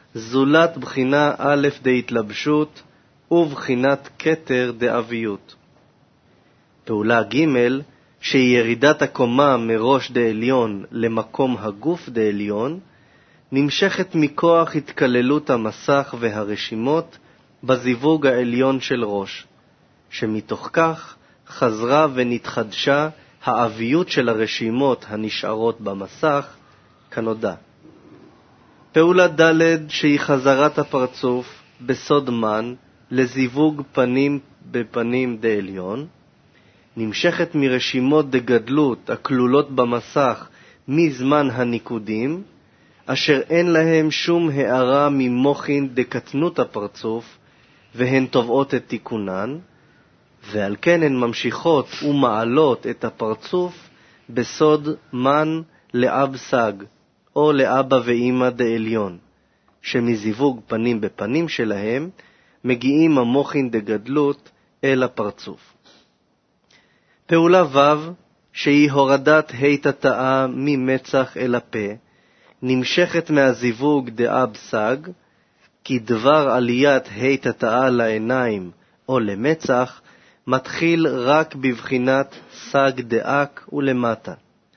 זולת בחינה א' דהתלבשות ובחינת כתר דאביות. פעולה ג' שהיא ירידת הקומה מראש דעליון למקום הגוף דעליון, נמשכת מכוח התקללות המסך והרשימות בזיווג העליון של ראש, שמתוך כך חזרה ונתחדשה האביות של הרשימות הנשארות במסך כנודע. פעולה ד' שהיא חזרת הפרצוף בסוד מן לזיווג פנים בפנים דעליון, נמשכת מרשימות דגדלות הכלולות במסך מזמן הניקודים, אשר אין להם שום הערה ממוחין דקטנות הפרצוף, והן תובעות את תיקונן, ועל כן הן ממשיכות ומעלות את הפרצוף בסוד מן לאב סג, או לאבא ואמא דעליון, שמזיווג פנים בפנים שלהם מגיעים המוחין דגדלות אל הפרצוף. פעולה ו' שהיא הורדת התתאה ממצח אל הפה, נמשכת מהזיווג דאב סג, כי דבר עליית התתאה לעיניים או למצח מתחיל רק בבחינת סג דאק ולמטה.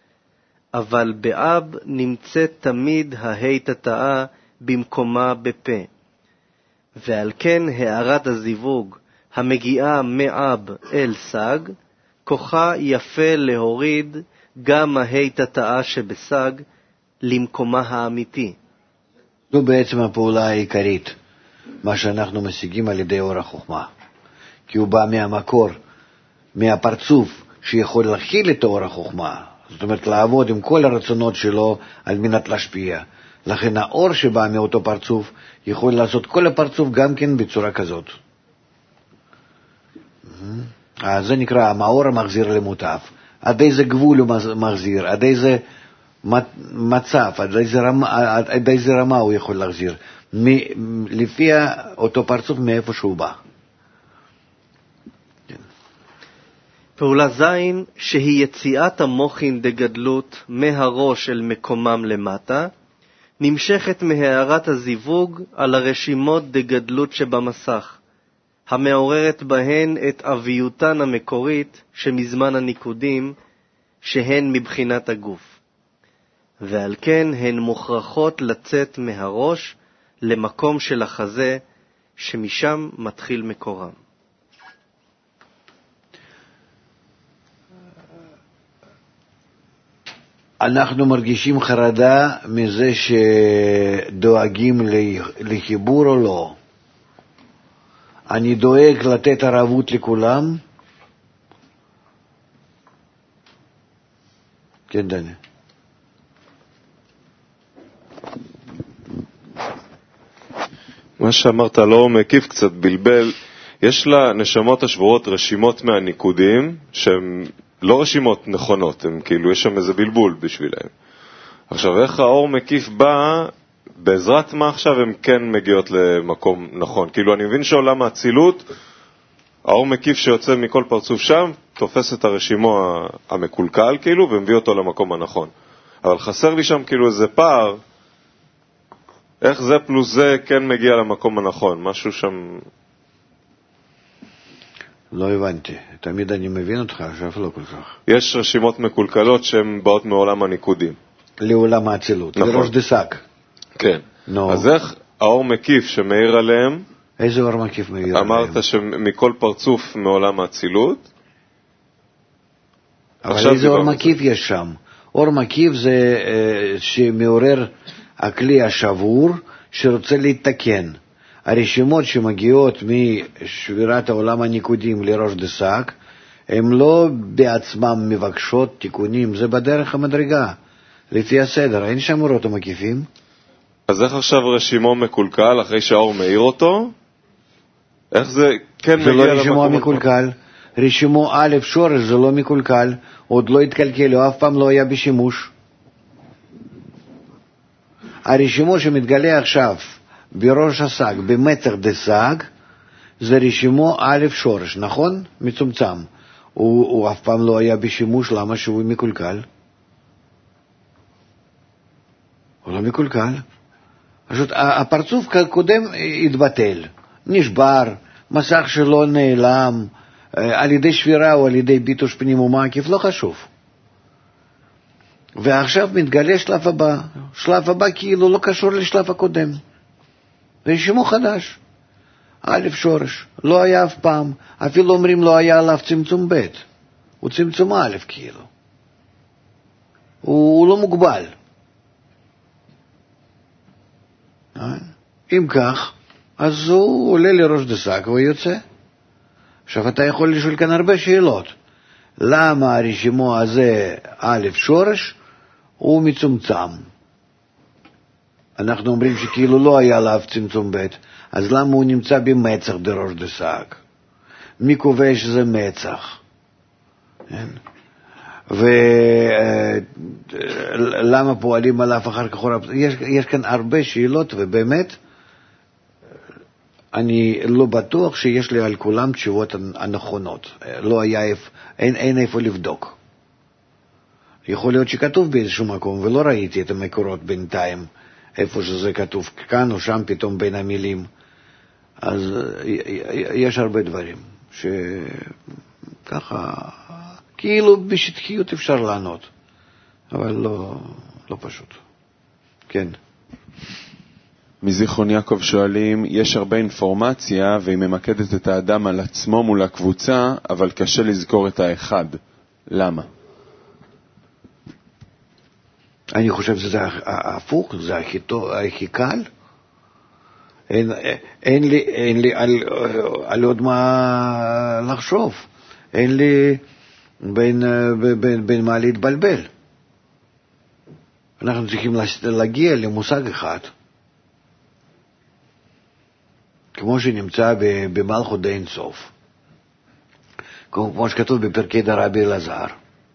אבל באב נמצאת תמיד התתאה במקומה בפה, ועל כן הערת הזיווג המגיעה מאב אל סג, כוחה יפה להוריד גם התתאה שבסג למקומה האמיתי. זו בעצם הפעולה העיקרית, מה שאנחנו משיגים על ידי אור החוכמה. כי הוא בא מהמקור, מהפרצוף שיכול להכיל את אור החוכמה. זאת אומרת, לעבוד עם כל הרצונות שלו על מנת להשפיע. לכן האור שבא מאותו פרצוף יכול לעשות כל הפרצוף גם כן בצורה כזאת. אז זה נקרא המאור המחזיר למוטב. עד איזה גבול הוא מחזיר, עד איזה מצב, עד איזה רמה הוא יכול להחזיר, לפי אותו פרצוף מאיפה שהוא בא. פעולה ז' שהיא יציאת המוחין דגדלות מהראש אל מקומם למטה, נמשכת מהערת הזיווג על הרשימות דגדלות שבמסך, המעוררת בהן את אביותן המקורית שמזמן הניקודים, שהן מבחינת הגוף. ועל כן הן מוכרחות לצאת מהראש למקום של החזה, שמשם מתחיל מקורם. אנחנו מרגישים חרדה מזה שדואגים לחיבור או לא. אני דואג לתת ערבות לכולם. כן, דני. מה שאמרת לא מקיף קצת בלבל. יש לנשמות השבורות רשימות מהניקודים שהן לא רשימות נכונות, הם כאילו יש שם איזה בלבול בשבילהם. עכשיו איך האור מקיף בא, בעזרת מה עכשיו הם כן מגיעות למקום נכון? כאילו אני מבין שעולם האצילות, האור מקיף שיוצא מכל פרצוף שם, תופס את הרשימו המקולקל כאילו ומביא אותו למקום הנכון. אבל חסר לי שם כאילו איזה פער, איך זה פלוס זה כן מגיע למקום הנכון, משהו שם... לא הבנתי, תמיד אני מבין אותך, עכשיו לא כל כך. יש רשימות מקולקלות שהן באות מעולם הניקודים. לעולם האצילות, נכון. לראש דסק. כן. אז איך האור מקיף שמאיר עליהם, איזה אור מקיף מאיר עליהם? אמרת שמכל פרצוף מעולם האצילות. אבל איזה אור מקיף יש שם? אור מקיף זה שמעורר הכלי השבור שרוצה להתתקן. הרשימות שמגיעות משבירת העולם הניקודים לראש דסק, הן לא בעצמם מבקשות תיקונים, זה בדרך המדרגה, לפי הסדר, אין שם אורות המקיפים. אז איך עכשיו רשימו מקולקל אחרי שהאור מאיר אותו? איך זה כן מגיע למקום? זה לא רשימו מקולקל, רשימו א' שורש זה לא מקולקל, עוד לא התקלקל, הוא אף פעם לא היה בשימוש. הרשימו שמתגלה עכשיו בראש הסג, במצח דסג, זה רשימו א' שורש, נכון? מצומצם. הוא אף פעם לא היה בשימוש, למה שהוא מקולקל? הוא לא מקולקל. פשוט הפרצוף הקודם התבטל, נשבר, מסך שלו נעלם, על ידי שבירה או על ידי ביטוש פנים ומקיף, לא חשוב. ועכשיו מתגלה שלב הבא. שלב הבא כאילו לא קשור לשלב הקודם. רשימו חדש. א' שורש. לא היה אף פעם. אפילו אומרים לא היה עליו צמצום ב'. הוא צמצום א' כאילו. הוא לא מוגבל. אם כך, אז הוא עולה לראש דסק ויוצא. עכשיו אתה יכול לשאול כאן הרבה שאלות. למה הרשימו הזה א' שורש הוא מצומצם? אנחנו אומרים שכאילו לא היה עליו צמצום ב', אז למה הוא נמצא במצח דראש דסק? מי קובע שזה מצח? ולמה פועלים עליו אחר כך? יש כאן הרבה שאלות, ובאמת אני לא בטוח שיש לי על כולם תשובות הנכונות. לא היה, אין איפה לבדוק. יכול להיות שכתוב באיזשהו מקום, ולא ראיתי את המקורות בינתיים, איפה שזה כתוב, כאן או שם פתאום בין המילים. אז יש הרבה דברים שככה, כאילו בשטחיות אפשר לענות, אבל לא פשוט. כן. מזיכרון יעקב שואלים, יש הרבה אינפורמציה והיא ממקדת את האדם על עצמו מול הקבוצה, אבל קשה לזכור את האחד. למה? אני חושב שזה הפוך, זה הכי קל. אין לי על עוד מה לחשוב. אין לי בין מה להתבלבל. אנחנו צריכים להגיע למושג אחד. כמו שנמצא במלכות דאין סוף. כמו שכתוב בפרקי דרבי אלעזר.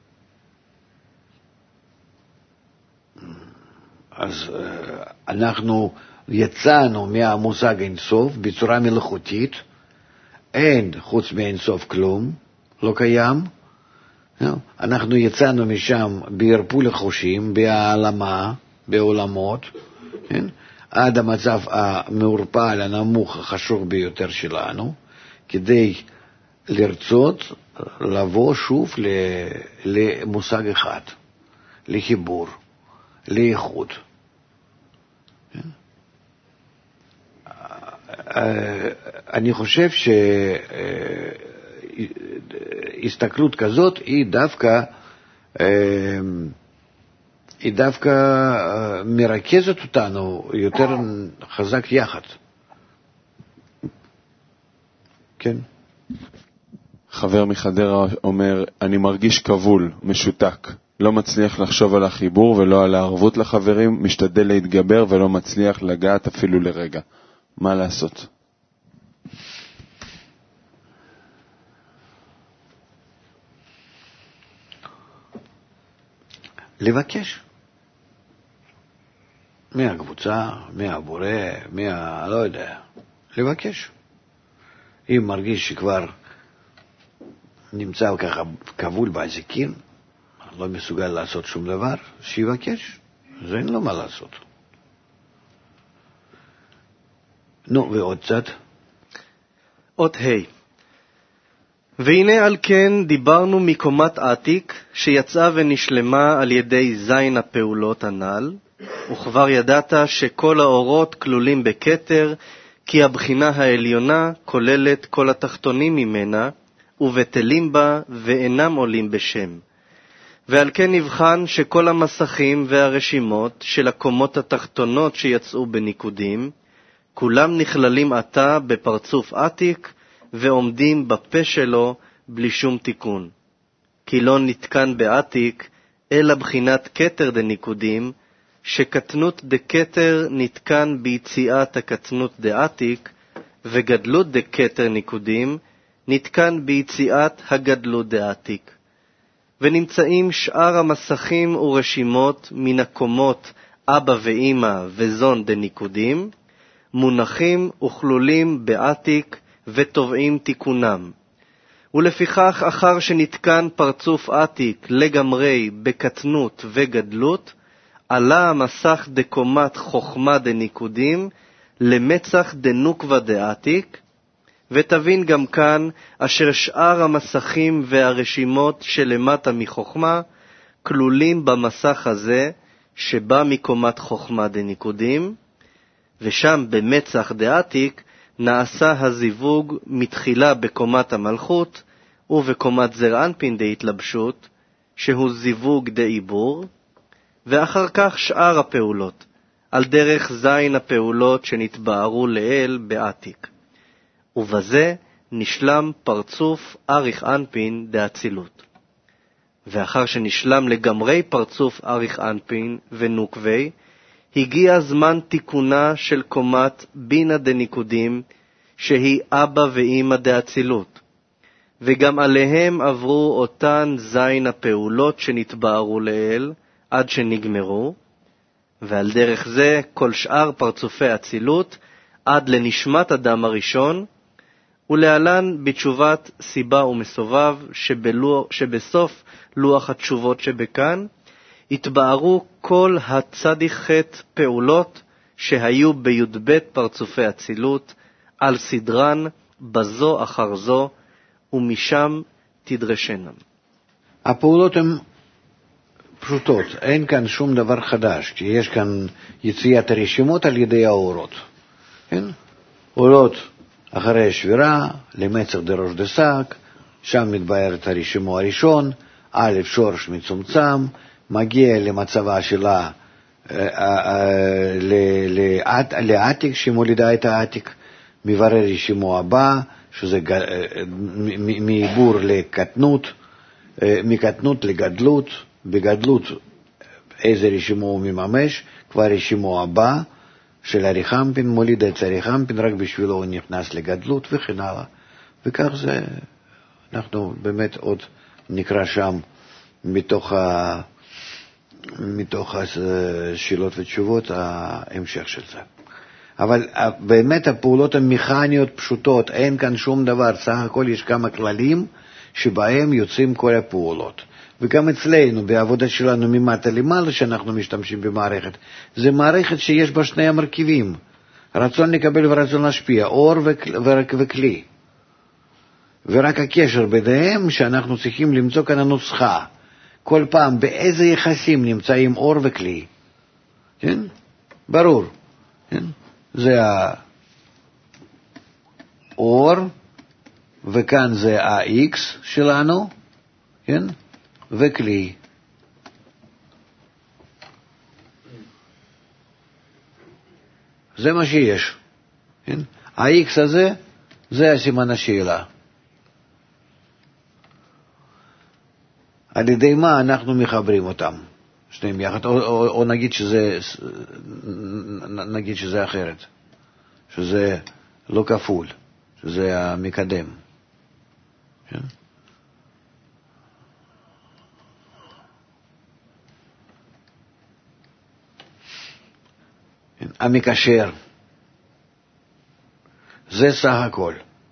אז אנחנו יצאנו מהמושג אינסוף בצורה מלאכותית, אין חוץ מאינסוף כלום, לא קיים. אנחנו יצאנו משם בערפול החושים, בהעלמה, בעולמות, עד המצב המעורפל, הנמוך, החשוב ביותר שלנו, כדי לרצות לבוא שוב למושג אחד, לחיבור, לאיחוד. אני חושב שהסתכלות כזאת היא דווקא מרכזת אותנו יותר חזק יחד. כן. חבר מחדרה אומר, אני מרגיש כבול, משותק. לא מצליח לחשוב על החיבור ולא על הערבות לחברים, משתדל להתגבר ולא מצליח לגעת אפילו לרגע. מה לעשות? לבקש. מהקבוצה, מהבורא, לא יודע. לבקש. אם מרגיש שכבר נמצא ככה כבול בעזיקים, לא מסוגל לעשות שום דבר, שיבקש. זה אין לו מה לעשות. נו, ועוד קצת. עוד והנה על כן דיברנו מקומת עתיק, שיצאה ונשלמה על ידי זין הפעולות הנ"ל, וכבר ידעת שכל האורות כלולים בכתר, כי הבחינה העליונה כוללת כל התחתונים ממנה, ובטלים בה ואינם עולים בשם. ועל כן נבחן שכל המסכים והרשימות של הקומות התחתונות שיצאו בניקודים, כולם נכללים עתה בפרצוף עתיק, ועומדים בפה שלו בלי שום תיקון. כי לא נתקן בעתיק, אלא בחינת כתר דניקודים, שקטנות דקתר נתקן ביציאת הקטנות דעתיק, וגדלות דקתר ניקודים נתקן ביציאת הגדלות דעתיק. ונמצאים שאר המסכים ורשימות מן הקומות אבא ואמא וזון דניקודים, מונחים וכלולים בעתיק ותובעים תיקונם. ולפיכך אחר שנתקן פרצוף עתיק לגמרי בקטנות וגדלות, עלה המסך דקומת חוכמה דניקודים למצח דנוקווה דעתיק, ותבין גם כאן אשר שאר המסכים והרשימות שלמטה מחוכמה כלולים במסך הזה שבא מקומת חוכמה דניקודים, ושם במצח דעתיק נעשה הזיווג מתחילה בקומת המלכות ובקומת זר אנפין דהתלבשות, שהוא זיווג דעיבור, ואחר כך שאר הפעולות, על דרך זין הפעולות שנתבהרו לאל בעתיק. ובזה נשלם פרצוף אריך אנפין דאצילות. ואחר שנשלם לגמרי פרצוף אריך אנפין ונוקווי, הגיע זמן תיקונה של קומת בינה דניקודים, שהיא אבא ואמא דאצילות, וגם עליהם עברו אותן זין הפעולות שנתבהרו לאל עד שנגמרו, ועל דרך זה כל שאר פרצופי אצילות עד לנשמת אדם הראשון, ולהלן בתשובת סיבה ומסובב שבסוף לוח התשובות שבכאן, התבהרו כל הצדיק ח' פעולות שהיו בי"ב פרצופי אצילות, על סדרן בזו אחר זו, ומשם תדרשנם. הפעולות הן פשוטות, אין כאן שום דבר חדש, כי יש כאן יציאת הרשימות על ידי האורות. כן? אורות אחרי שבירה, למצח דראש דשק, שם מתבהר את הרשימו הראשון, א' שורש מצומצם, מגיע למצבה שלה לעתיק, שמולידה את העתיק, מברר רשימו הבא, שזה מעיבור לקטנות, מקטנות לגדלות, בגדלות איזה רשימו הוא מממש, כבר רשימו הבא של אריכמפין, מוליד את אריכמפין, רק בשבילו הוא נכנס לגדלות וכן הלאה. וכך זה, אנחנו באמת עוד נקרא שם מתוך השאלות ותשובות ההמשך של זה. אבל באמת הפעולות המכניות פשוטות, אין כאן שום דבר, סך הכל יש כמה כללים שבהם יוצאים כל הפעולות. וגם אצלנו, בעבודה שלנו ממטה למעלה שאנחנו משתמשים במערכת, זה מערכת שיש בה שני המרכיבים, רצון לקבל ורצון להשפיע, אור וכלי. ורק הקשר ביניהם שאנחנו צריכים למצוא כאן הנוסחה. כל פעם באיזה יחסים נמצאים אור וכלי. כן? ברור. כן? זה האור, וכאן זה ה-X שלנו, כן? וכלי. זה מה שיש. כן? ה-X הזה, זה הסימן השאלה. על ידי מה אנחנו מחברים אותם? שניהם יחד, או נגיד שזה אחרת, שזה לא כפול, שזה המקדם. כן? המקשר, זה סך הכל.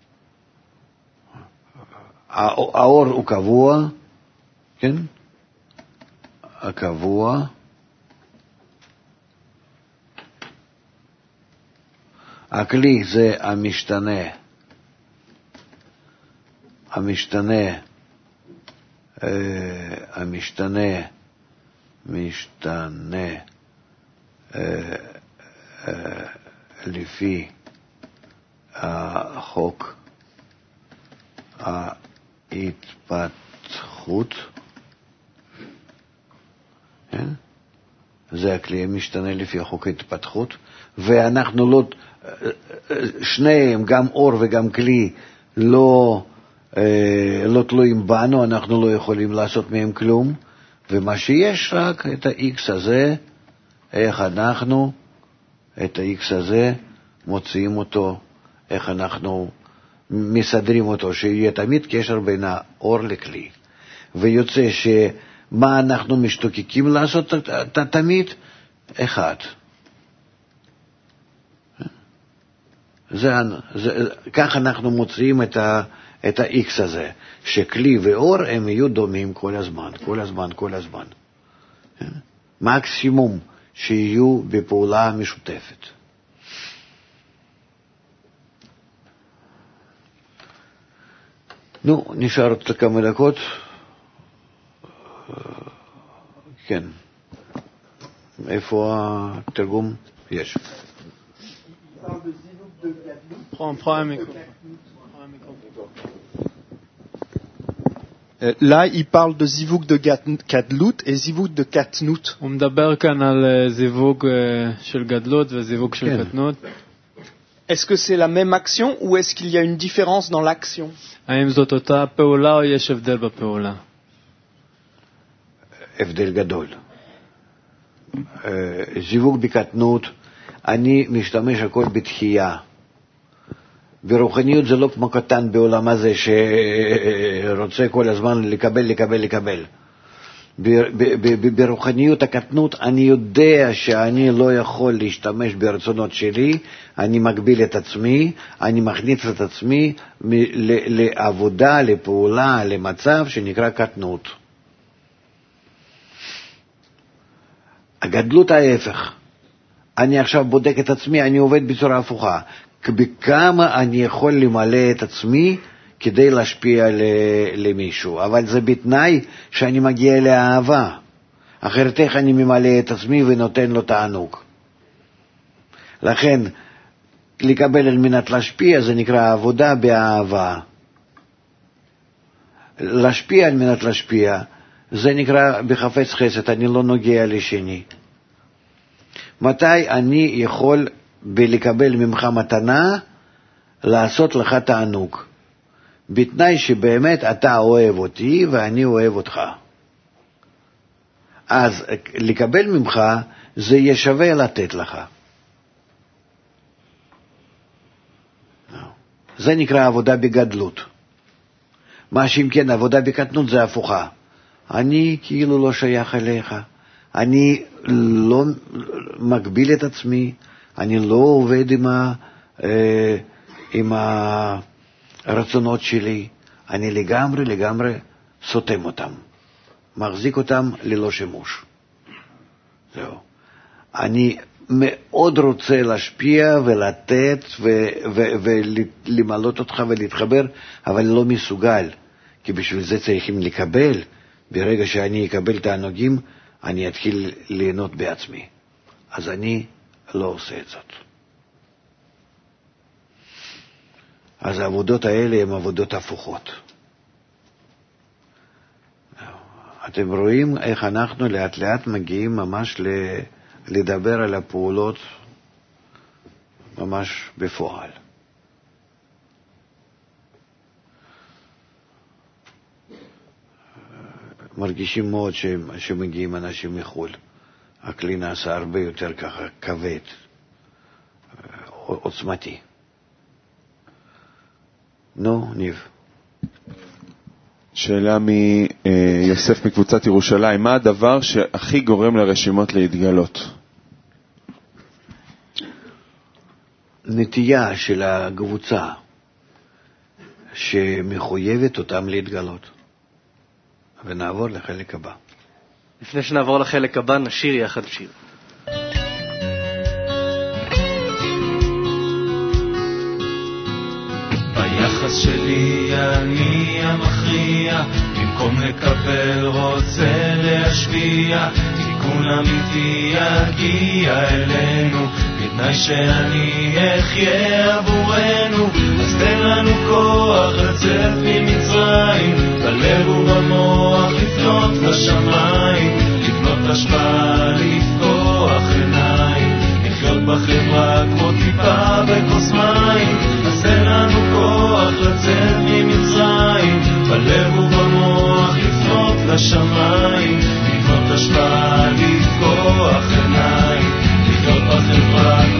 האור הוא קבוע, כן? הקבוע, הכלי זה המשתנה, משתנה לפי החוק ההתפתחות, כן? זה הכלי משתנה לפי החוק ההתפתחות, ואנחנו לא, שניהם, גם אור וגם כלי, לא תלויים בנו, אנחנו לא יכולים לעשות מהם כלום, ומה שיש רק את ה-X הזה, איך אנחנו את ה-X הזה מוציאים אותו, איך אנחנו מסדרים אותו, שיהיה תמיד קשר בין האור לכלי. ויוצא שמה אנחנו משתוקקים לעשות תמיד? אחד. כך אנחנו מוצאים את ה-X הזה, שכלי ואור הם יהיו דומים כל הזמן. מקסימום שיהיו בפעולה משותפת. נו, נשאר עוד כמה דקות. כן. איפה התרגום? יש. Là, il parle de zivug de gadlut et zivug de katnut. הוא מדבר כאן על זיווג של גדלות וזיווג של קטנות. Est-ce que c'est la même action ou est-ce qu'il y a une différence dans l'action? האם זאת אותה פעולה או יש הבדל בפעולה? הבדל גדול. זיווג בקטנות, אני משתמש הכל בתחייה. ברוחניות זה לא כמו קטן בעולם הזה שרוצה כל הזמן לקבל. ברוחניות הקטנות אני יודע שאני לא יכול להשתמש ברצונות שלי, אני מגביל את עצמי, אני מכניס את עצמי לעבודה, לפעולה, למצב שנקרא קטנות. הגדלות ההפך. אני עכשיו בודק את עצמי, אני עובד בצורה הפוכה. בכמה אני יכול למלא את עצמי כדי להשפיע למישהו, אבל זה בתנאי שאני מגיע לאהבה. אחרת איך אני ממלא את עצמי ונותן לו תענוג. לכן, לקבל על מנת להשפיע זה נקרא עבודה באהבה. להשפיע על מנת להשפיע זה נקרא בחפץ חסד, אני לא נוגע לשני. מתי אני יכול בלקבל ממך מתנה לעשות לך תענוג? בתנאי שבאמת אתה אוהב אותי ואני אוהב אותך. אז לקבל ממך זה יהיה שווה לתת לך. זה נקרא עבודה בגדלות. מה שאם כן עבודה בקטנות זה הפוכה. אני כאילו לא שייך אליך. אני לא מגביל את עצמי. אני לא עובד עם הרצונות שלי. אני לגמרי סותם אותם. מחזיק אותם ללא שימוש. זהו. אני מאוד רוצה להשפיע ולתת ולמלות אותך ולהתחבר, אבל לא מסוגל. כי בשביל זה צריכים לקבל. ברגע שאני אקבל תענוגים, אני אתחיל ליהנות בעצמי. אז אני לא עושה את זאת. אז העבודות האלה הן עבודות הפוכות. אתם רואים איך אנחנו לאט לאט מגיעים ממש לדבר על הפעולות ממש בפועל. מרגישים מאוד שמגיעים אנשים מחול. הכלי נעשה הרבה יותר ככה כבד, עוצמתי. נו, ניב. שאלה מיוסף מקבוצת ירושלים, מה הדבר שהכי גורם לרשימות להתגלות? נטייה של הקבוצה שמחויבת אותם להתגלות. ונעבור לחלק הבא. לפני שנעבור לחלק הבא, נשיר יחד שיר. ביחס שלי אני המכריע, במקום לקבל רוצה להשפיע, תיקון אמיתי יגיע אלינו, בתנאי שאני אחיה עבורנו. אז תן לנו כוח לצאת ממצרים, בלב ובמוח לפנות לשמיים, לבנות השפעה, לפקוח עיניים, לחיות בחברה כמו טיפה בכוס מים. אז תן לנו כוח לצאת ממצרים, בלב ובמוח לפנות לשמיים, לבנות השפעה, לפקוח עיניים, לחיות בחברה